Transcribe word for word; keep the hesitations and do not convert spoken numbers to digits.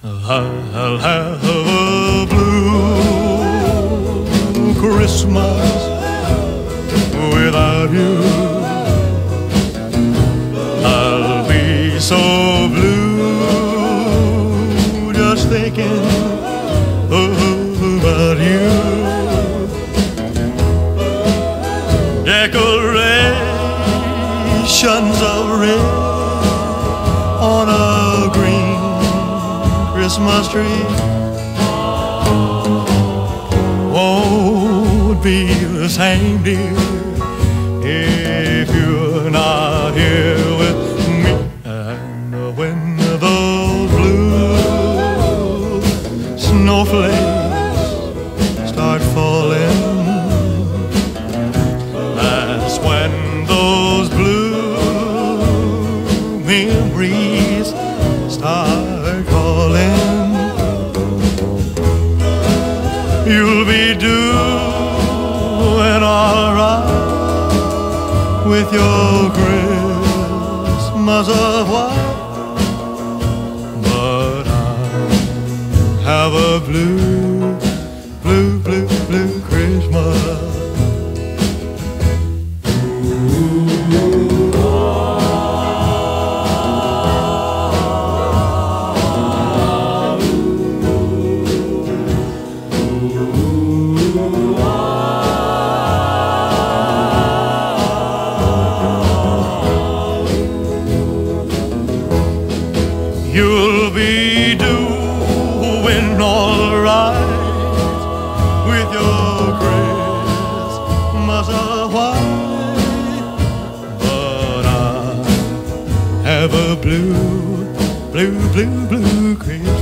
I'll have a blue Christmas without you. I'll be so blue just thinking about you. Decorations of red on a green Christmas tree won't be the same, dear, if you're not here with me. And when those blue snowflakes start falling, that's when those blue memories start calling. You'll be doing all right with your Christmas of white, but I have a blue, blue, blue, blue Christmas. You'll be doing all right with your Christmas of white, but I have a blue, blue, blue, blue Christmas.